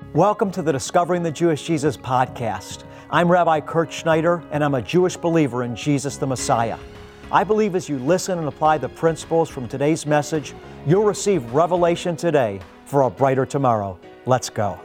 Welcome to the Discovering the Jewish Jesus podcast. I'm Rabbi Kurt Schneider, and I'm a Jewish believer in Jesus the Messiah. I believe as you listen and apply the principles from today's message, you'll receive revelation today for a brighter tomorrow. Let's go.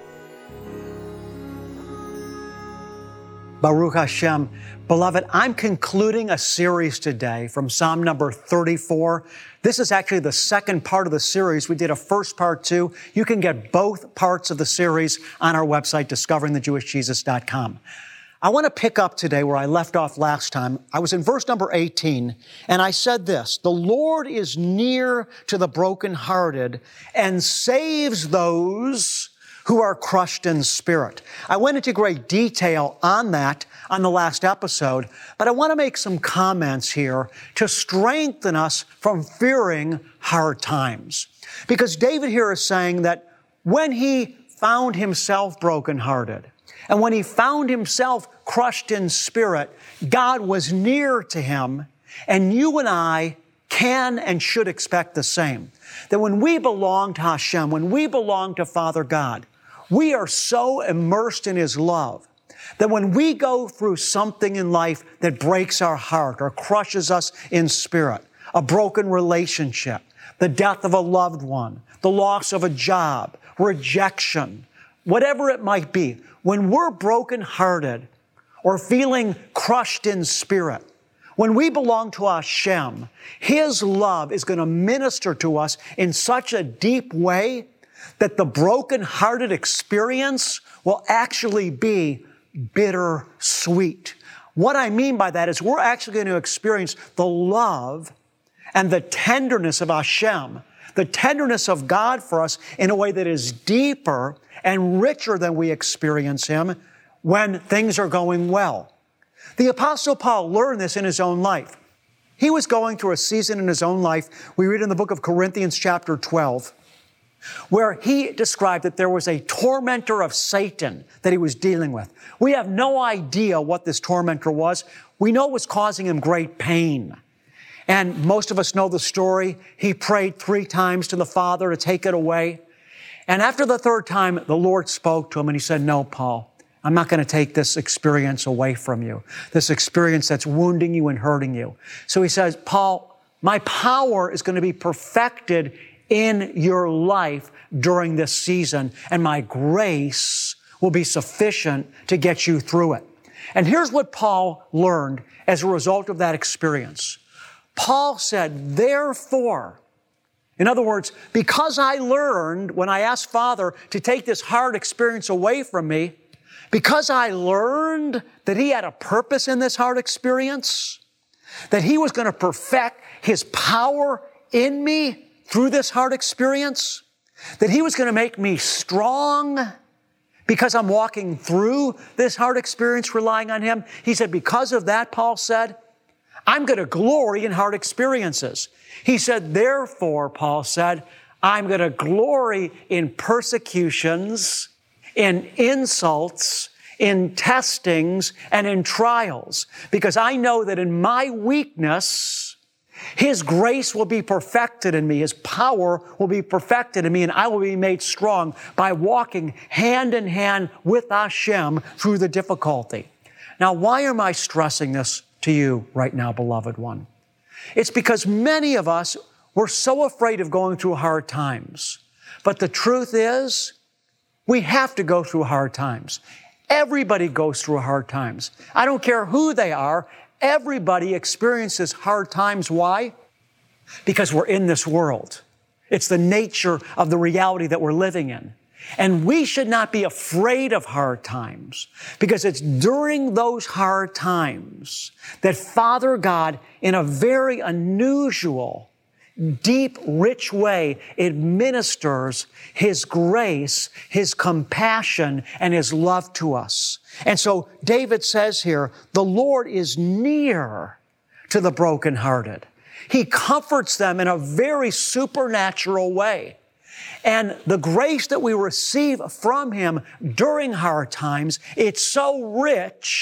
Baruch Hashem. Beloved, I'm concluding a series today from Psalm number 34. This is actually the second part of the series. We did a first part too. You can get both parts of the series on our website, discoveringthejewishjesus.com. I want to pick up today where I left off last time. I was in verse number 18, and I said this: the Lord is near to the brokenhearted and saves those who are crushed in spirit. I went into great detail on that on the last episode, but I want to make some comments here to strengthen us from fearing hard times. Because David here is saying that when he found himself brokenhearted, and when he found himself crushed in spirit, God was near to him, and you and I can and should expect the same. That when we belong to Hashem, when we belong to Father God, we are so immersed in His love that when we go through something in life that breaks our heart or crushes us in spirit, a broken relationship, the death of a loved one, the loss of a job, rejection, whatever it might be, when we're brokenhearted or feeling crushed in spirit, when we belong to Hashem, His love is going to minister to us in such a deep way that the broken-hearted experience will actually be bitter sweet. What I mean by that is we're actually going to experience the love and the tenderness of Hashem, the tenderness of God for us in a way that is deeper and richer than we experience Him when things are going well. The Apostle Paul learned this in his own life. He was going through a season in his own life. We read in the book of Corinthians chapter 12, where he described that there was a tormentor of Satan that he was dealing with. We have no idea what this tormentor was. We know it was causing him great pain. And most of us know the story. He prayed 3 times to the Father to take it away. And after the 3rd time, the Lord spoke to him and He said, "No, Paul, I'm not going to take this experience away from you, this experience that's wounding you and hurting you." So He says, "Paul, my power is going to be perfected in your life during this season, and my grace will be sufficient to get you through it." And here's what Paul learned as a result of that experience. Paul said, therefore, in other words, because I learned when I asked Father to take this hard experience away from me, because I learned that He had a purpose in this hard experience, that He was going to perfect His power in me through this hard experience, that He was going to make me strong because I'm walking through this hard experience relying on Him. He said, because of that, Paul said, I'm going to glory in hard experiences. He said, therefore, Paul said, I'm going to glory in persecutions, in insults, in testings, and in trials, because I know that in my weakness, His grace will be perfected in me. His power will be perfected in me, and I will be made strong by walking hand in hand with Hashem through the difficulty. Now, why am I stressing this to you right now, beloved one? It's because many of us, we're so afraid of going through hard times. But the truth is, we have to go through hard times. Everybody goes through hard times. I don't care who they are. Everybody experiences hard times. Why? Because we're in this world. It's the nature of the reality that we're living in. And we should not be afraid of hard times, because it's during those hard times that Father God, in a very unusual, deep, rich way, administers His grace, His compassion, and His love to us. And so David says here, the Lord is near to the brokenhearted. He comforts them in a very supernatural way. And the grace that we receive from Him during hard times, it's so rich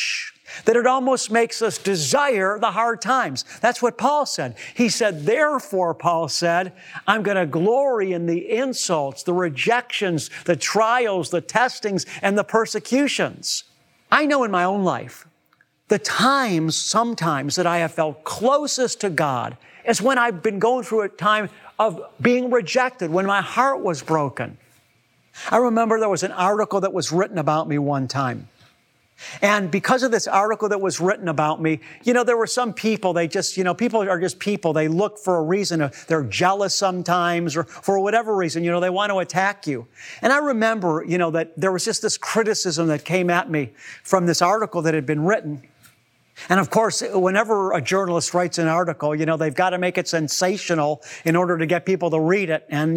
that it almost makes us desire the hard times. That's what Paul said. He said, therefore, Paul said, I'm going to glory in the insults, the rejections, the trials, the testings, and the persecutions. I know in my own life, the times sometimes that I have felt closest to God is when I've been going through a time of being rejected, when my heart was broken. I remember there was an article that was written about me one time. And because of this article that was written about me, there were some people, people are just people. They look for a reason. They're jealous sometimes, or for whatever reason, they want to attack you. And I remember, that there was just this criticism that came at me from this article that had been written. And of course, whenever a journalist writes an article, they've got to make it sensational in order to get people to read it. And,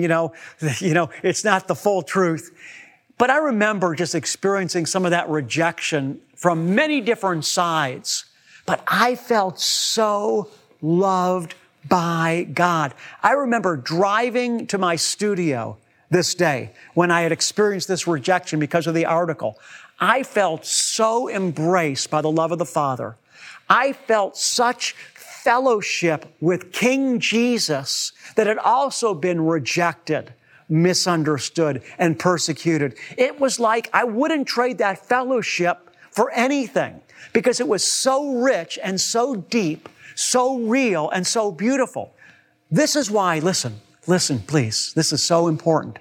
it's not the full truth. But I remember just experiencing some of that rejection from many different sides. But I felt so loved by God. I remember driving to my studio this day when I had experienced this rejection because of the article. I felt so embraced by the love of the Father. I felt such fellowship with King Jesus that had also been rejected, misunderstood, and persecuted. It was like I wouldn't trade that fellowship for anything because it was so rich and so deep, so real and so beautiful. This is why, listen, please, this is so important.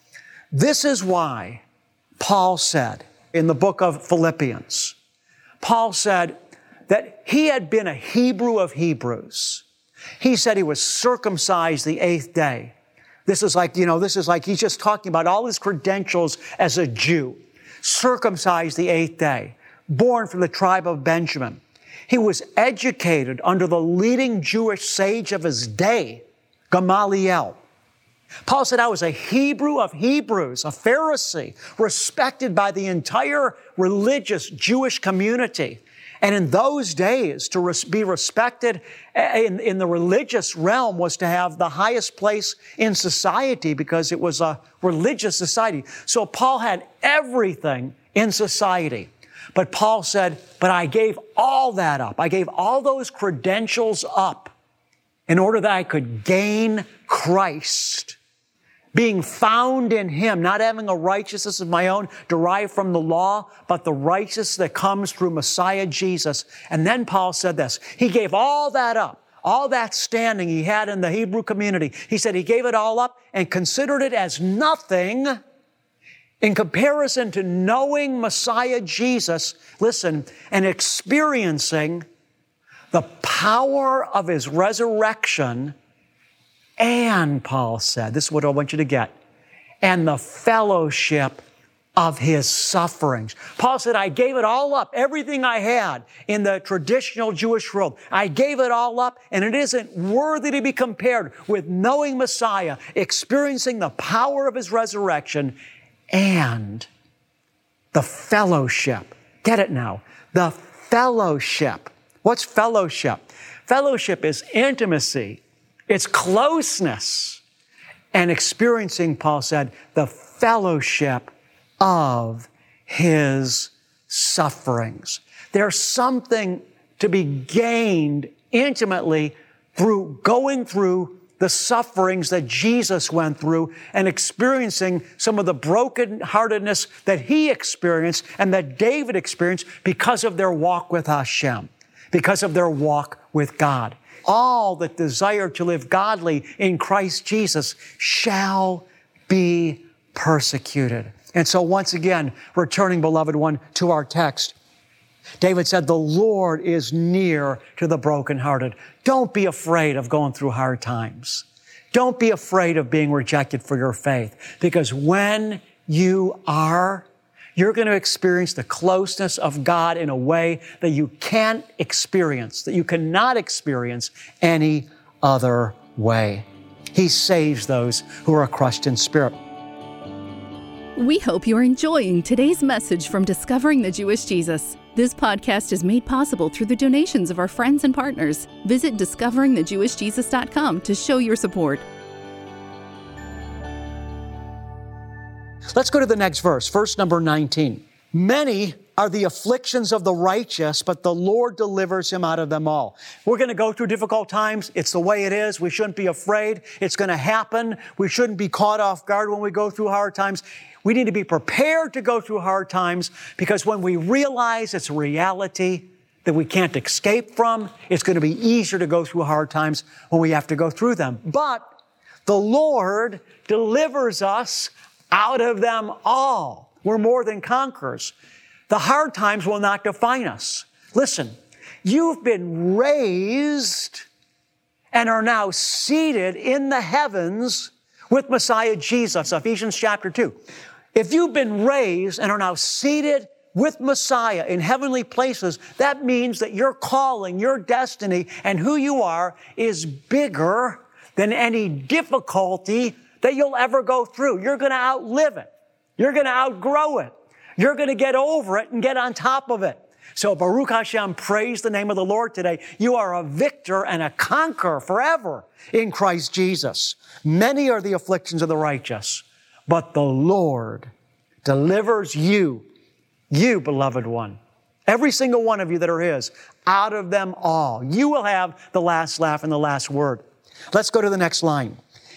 This is why Paul said in the book of Philippians, Paul said that he had been a Hebrew of Hebrews. He said he was circumcised the 8th day. This is like he's just talking about all his credentials as a Jew. Circumcised the 8th day, born from the tribe of Benjamin. He was educated under the leading Jewish sage of his day, Gamaliel. Paul said, I was a Hebrew of Hebrews, a Pharisee, respected by the entire religious Jewish community. And in those days, to be respected in the religious realm was to have the highest place in society because it was a religious society. So Paul had everything in society. But Paul said, but I gave all that up. I gave all those credentials up in order that I could gain Christ. Being found in Him, not having a righteousness of my own derived from the law, but the righteousness that comes through Messiah Jesus. And then Paul said this, he gave all that up, all that standing he had in the Hebrew community. He said he gave it all up and considered it as nothing in comparison to knowing Messiah Jesus, listen, and experiencing the power of His resurrection. And Paul said, this is what I want you to get, and the fellowship of His sufferings. Paul said, I gave it all up, everything I had in the traditional Jewish world. I gave it all up, and it isn't worthy to be compared with knowing Messiah, experiencing the power of His resurrection, and the fellowship. Get it now. The fellowship. What's fellowship? Fellowship is intimacy. It's closeness and experiencing, Paul said, the fellowship of His sufferings. There's something to be gained intimately through going through the sufferings that Jesus went through and experiencing some of the brokenheartedness that He experienced and that David experienced because of their walk with Hashem, because of their walk with God. All that desire to live godly in Christ Jesus shall be persecuted. And so once again, returning, beloved one, to our text, David said, the Lord is near to the brokenhearted. Don't be afraid of going through hard times. Don't be afraid of being rejected for your faith, because when you are, you're going to experience the closeness of God in a way that you can't experience, that you cannot experience any other way. He saves those who are crushed in spirit. We hope you're enjoying today's message from Discovering the Jewish Jesus. This podcast is made possible through the donations of our friends and partners. Visit discoveringthejewishjesus.com to show your support. Let's go to the next verse, verse number 19. Many are the afflictions of the righteous, but the Lord delivers him out of them all. We're going to go through difficult times. It's the way it is. We shouldn't be afraid. It's going to happen. We shouldn't be caught off guard when we go through hard times. We need to be prepared to go through hard times, because when we realize it's a reality that we can't escape from, it's going to be easier to go through hard times when we have to go through them. But the Lord delivers us out of them all. We're more than conquerors. The hard times will not define us. Listen, you've been raised and are now seated in the heavens with Messiah Jesus, Ephesians chapter 2. If you've been raised and are now seated with Messiah in heavenly places, that means that your calling, your destiny, and who you are is bigger than any difficulty that you'll ever go through. You're going to outlive it. You're going to outgrow it. You're going to get over it and get on top of it. So Baruch Hashem, praise the name of the Lord today. You are a victor and a conqueror forever in Christ Jesus. Many are the afflictions of the righteous, but the Lord delivers you, beloved one, every single one of you that are His, out of them all. You will have the last laugh and the last word. Let's go to the next line.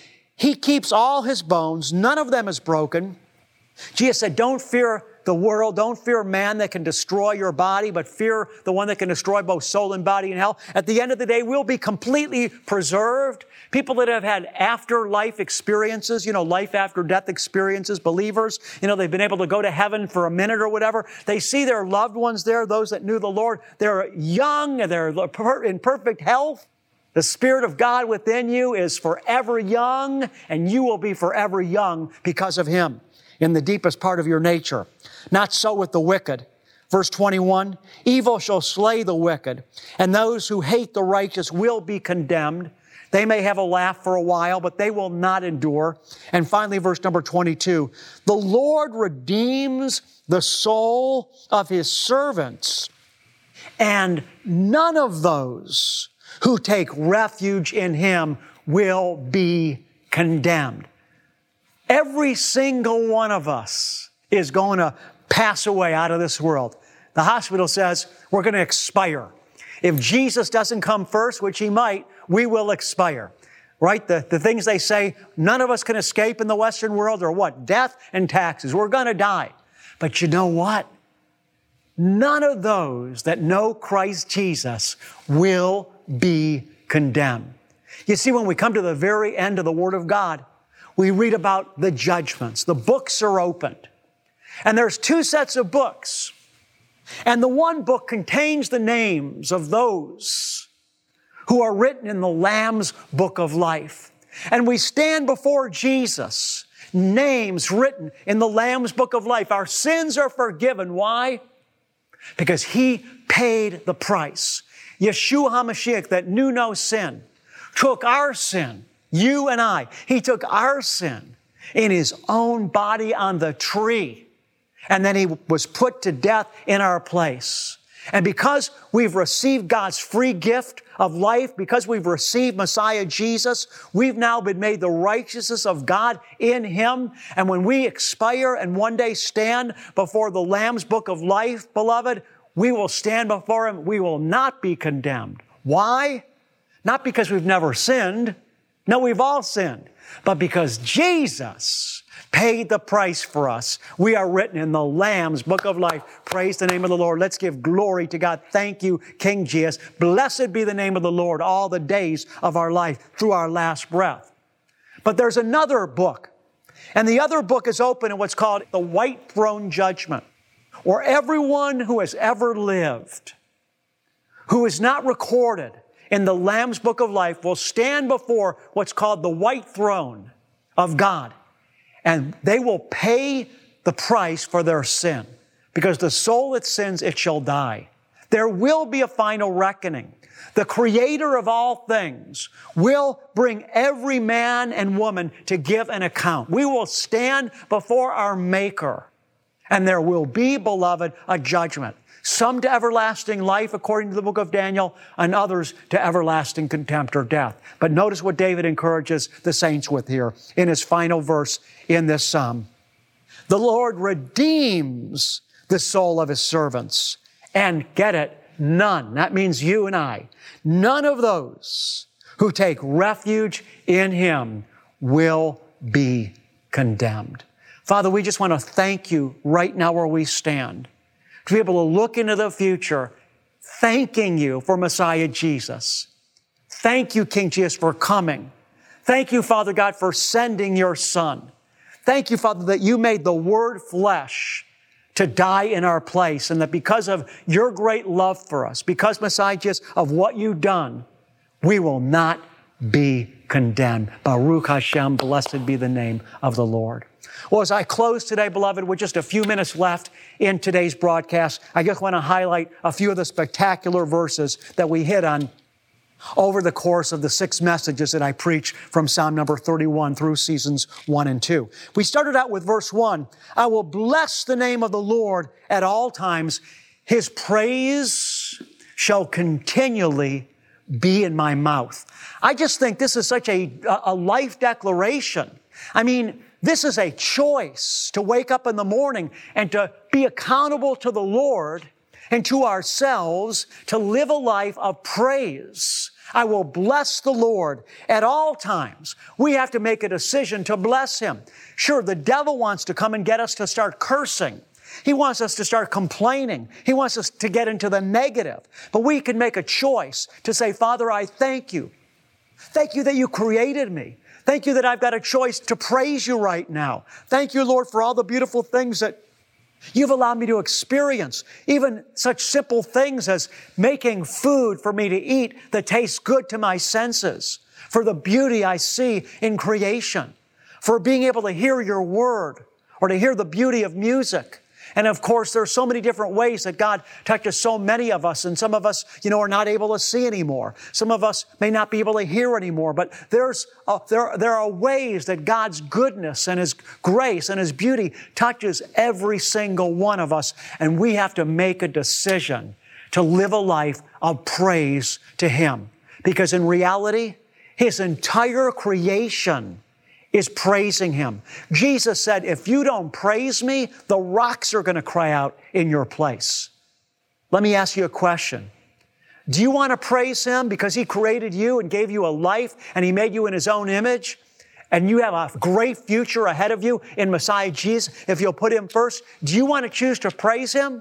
He keeps all His bones. None of them is broken. Jesus said, don't fear the world. Don't fear man that can destroy your body, but fear the one that can destroy both soul and body in hell. At the end of the day, we'll be completely preserved. People that have had afterlife experiences, life after death experiences, believers, they've been able to go to heaven for a minute or whatever. They see their loved ones there, those that knew the Lord. They're young and they're in perfect health. The Spirit of God within you is forever young, and you will be forever young because of Him in the deepest part of your nature. Not so with the wicked. Verse 21, evil shall slay the wicked, and those who hate the righteous will be condemned. They may have a laugh for a while, but they will not endure. And finally, verse number 22, the Lord redeems the soul of His servants, and none of those who take refuge in Him will be condemned. Every single one of us is going to pass away out of this world. The hospital says we're going to expire. If Jesus doesn't come first, which He might, we will expire. Right? The things they say none of us can escape in the Western world are what? Death and taxes. We're going to die. But you know what? None of those that know Christ Jesus will be condemned. You see, when we come to the very end of the Word of God, we read about the judgments. The books are opened. And there's two sets of books. And the one book contains the names of those who are written in the Lamb's book of life. And we stand before Jesus, names written in the Lamb's book of life. Our sins are forgiven. Why? Because He paid the price. Yeshua HaMashiach, that knew no sin, took our sin, you and I. He took our sin in His own body on the tree. And then He was put to death in our place. And because we've received God's free gift of life, because we've received Messiah Jesus, we've now been made the righteousness of God in Him. And when we expire and one day stand before the Lamb's book of life, beloved, we will stand before Him. We will not be condemned. Why? Not because we've never sinned. No, we've all sinned. But because Jesus paid the price for us, we are written in the Lamb's book of life. Praise the name of the Lord. Let's give glory to God. Thank you, King Jesus. Blessed be the name of the Lord all the days of our life through our last breath. But there's another book. And the other book is open in what's called the White Throne Judgment, where everyone who has ever lived, who is not recorded in the Lamb's book of life, will stand before what's called the white throne of God. And they will pay the price for their sin. Because the soul that sins, it shall die. There will be a final reckoning. The Creator of all things will bring every man and woman to give an account. We will stand before our Maker. And there will be, beloved, a judgment. Some to everlasting life, according to the book of Daniel, and others to everlasting contempt or death. But notice what David encourages the saints with here in his final verse in this psalm. The Lord redeems the soul of his servants. And get it, none, that means you and I, none of those who take refuge in him will be condemned. Father, we just want to thank you right now where we stand, to be able to look into the future, thanking you for Messiah Jesus. Thank you, King Jesus, for coming. Thank you, Father God, for sending your Son. Thank you, Father, that you made the Word flesh to die in our place, and that because of your great love for us, because, Messiah Jesus, of what you've done, we will not be condemned. Baruch Hashem, blessed be the name of the Lord. Well, as I close today, beloved, with just a few minutes left in today's broadcast, I just want to highlight a few of the spectacular verses that we hit on over the course of the 6 messages that I preach from Psalm number 31 through seasons 1 and 2. We started out with verse 1. I will bless the name of the Lord at all times. His praise shall continually be in my mouth. I just think this is such a life declaration. I mean, this is a choice to wake up in the morning and to be accountable to the Lord and to ourselves to live a life of praise. I will bless the Lord at all times. We have to make a decision to bless Him. Sure, the devil wants to come and get us to start cursing. He wants us to start complaining. He wants us to get into the negative. But we can make a choice to say, Father, I thank you. Thank you that you created me. Thank you that I've got a choice to praise you right now. Thank you, Lord, for all the beautiful things that you've allowed me to experience. Even such simple things as making food for me to eat that tastes good to my senses. For the beauty I see in creation. For being able to hear your word or to hear the beauty of music. And of course, there are so many different ways that God touches so many of us. And some of us, are not able to see anymore. Some of us may not be able to hear anymore. But there are ways that God's goodness and His grace and His beauty touches every single one of us. And we have to make a decision to live a life of praise to Him. Because in reality, His entire creation is praising Him. Jesus said, if you don't praise me, the rocks are going to cry out in your place. Let me ask you a question. Do you want to praise Him because He created you and gave you a life and He made you in His own image? And you have a great future ahead of you in Messiah Jesus if you'll put Him first? Do you want to choose to praise Him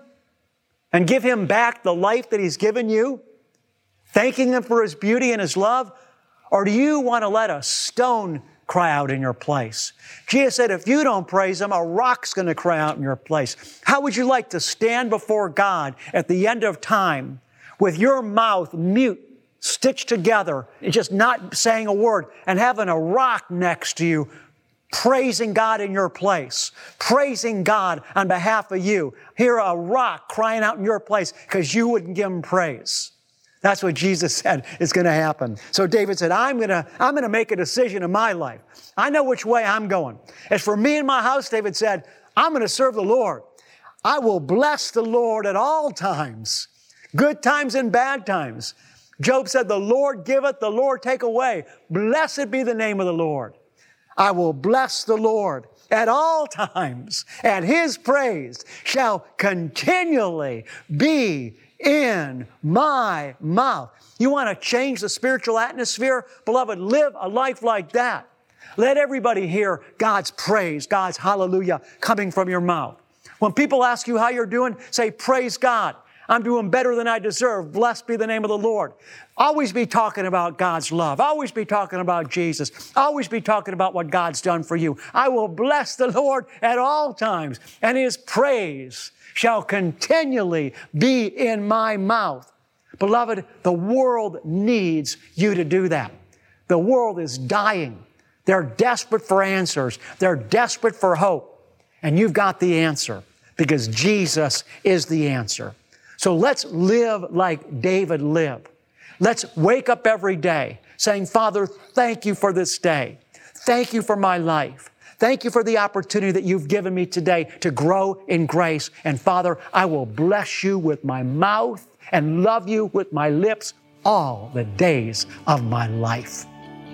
and give Him back the life that He's given you? Thanking Him for His beauty and His love? Or do you want to let a stone cry out in your place? Jesus said, if you don't praise Him, a rock's going to cry out in your place. How would you like to stand before God at the end of time with your mouth mute, stitched together, and just not saying a word, and having a rock next to you, praising God in your place, praising God on behalf of you? Hear a rock crying out in your place because you wouldn't give Him praise. That's what Jesus said is going to happen. So David said, I'm going to make a decision in my life. I know which way I'm going. As for me and my house, David said, I'm going to serve the Lord. I will bless the Lord at all times, good times and bad times. Job said, the Lord giveth, the Lord take away. Blessed be the name of the Lord. I will bless the Lord at all times, and His praise shall continually be in my mouth. You want to change the spiritual atmosphere? Beloved, live a life like that. Let everybody hear God's praise, God's hallelujah coming from your mouth. When people ask you how you're doing, say, praise God. I'm doing better than I deserve. Blessed be the name of the Lord. Always be talking about God's love. Always be talking about Jesus. Always be talking about what God's done for you. I will bless the Lord at all times, and His praise shall continually be in my mouth. Beloved, the world needs you to do that. The world is dying. They're desperate for answers. They're desperate for hope. And you've got the answer because Jesus is the answer. So let's live like David lived. Let's wake up every day saying, Father, thank you for this day. Thank you for my life. Thank you for the opportunity that you've given me today to grow in grace. And Father, I will bless you with my mouth and love you with my lips all the days of my life.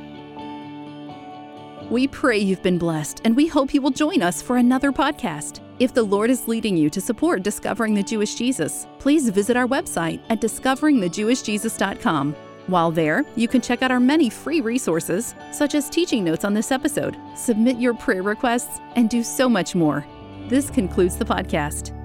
We pray you've been blessed, and we hope you will join us for another podcast. If the Lord is leading you to support Discovering the Jewish Jesus, please visit our website at discoveringthejewishjesus.com. While there, you can check out our many free resources, such as teaching notes on this episode, submit your prayer requests, and do so much more. This concludes the podcast.